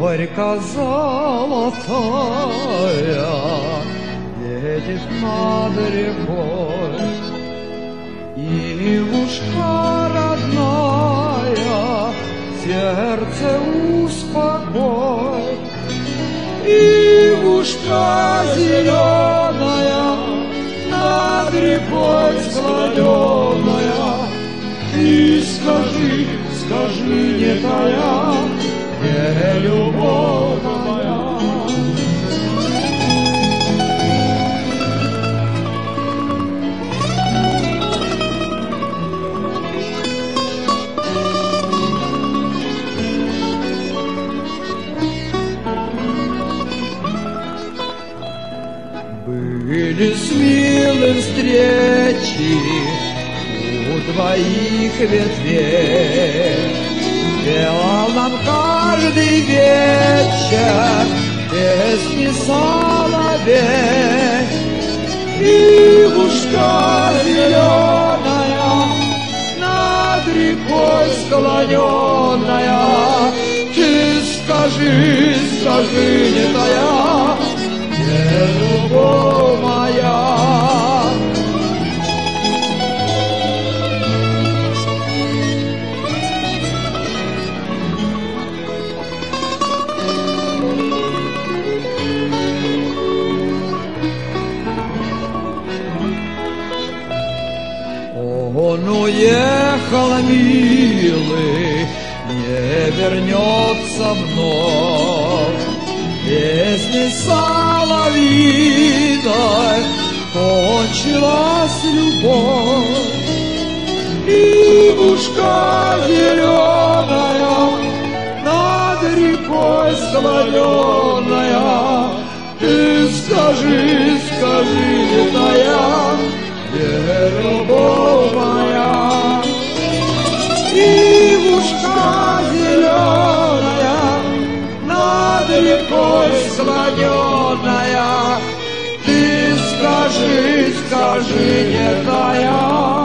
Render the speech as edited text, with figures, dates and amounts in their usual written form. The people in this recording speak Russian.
горько золотая едет над рекой, Ивушка родная, сердце успокой. Ивушка зеленая, над рекой склоненная, ты скажи, скажи, не тая, где любовь моя? Были с милым встречи у двоих ветвей, пела нам каждый вечер песни соловей. Ивушка зеленая, над рекой склоненная, ты скажи, скажи, не тая, где любовь моя? Он уехал, милый, не вернется вновь. Песни соловьиной кончилась любовь. Ивушка зеленая, над рекой склоненная, ты скажи, скажи, не тая, где любовь моя? Ивушка зеленая, над рекой склоненная, ты скажи, скажи, не тая,